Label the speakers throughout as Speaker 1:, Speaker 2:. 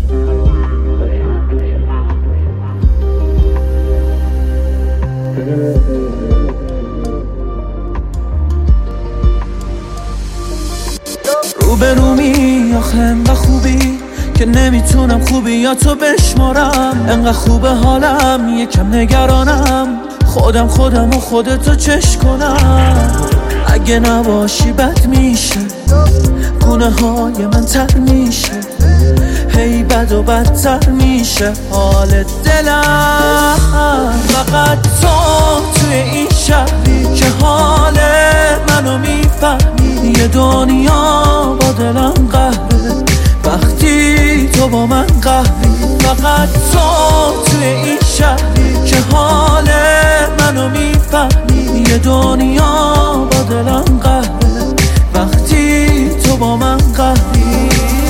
Speaker 1: روبرومی آخه انقدر خوبی که نمیتونم خوبیاتو بشمارم، انقدر خوبه حالم یکم نگرانم، خودم و خودتو چش کنم. اگه نباشی بد میشه، گونه های من تر میشه، هی بد و بدتر میشه حال دلم. فقط تو توی این شهری که حال منو میفهمی، یه دنیا با دلم قهره وقتی تو با من قهری. فقط تو توی این شهری که حال منو میفهمی، یه دنیا با دلم قهره وقتی تو با من قهری.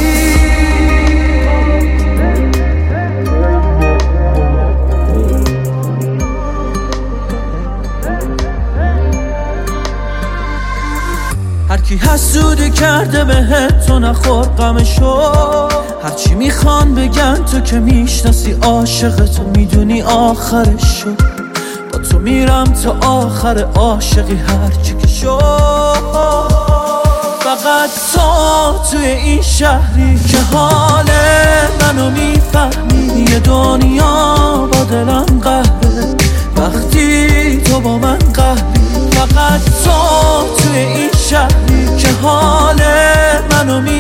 Speaker 1: هرکی حسودی کرده بهت تو نخور غمشو، هرچی میخوان بگن تو که میشناسی عاشقتو، میدونی آخرشو با تو میرم تا آخر عاشقی هرچی که شو. فقط تو توی این شهری که حال منو میفهمی، یه دنیا با دلم قهره وقتی تو با من قهری. فقط تو توی این شهری که حال منو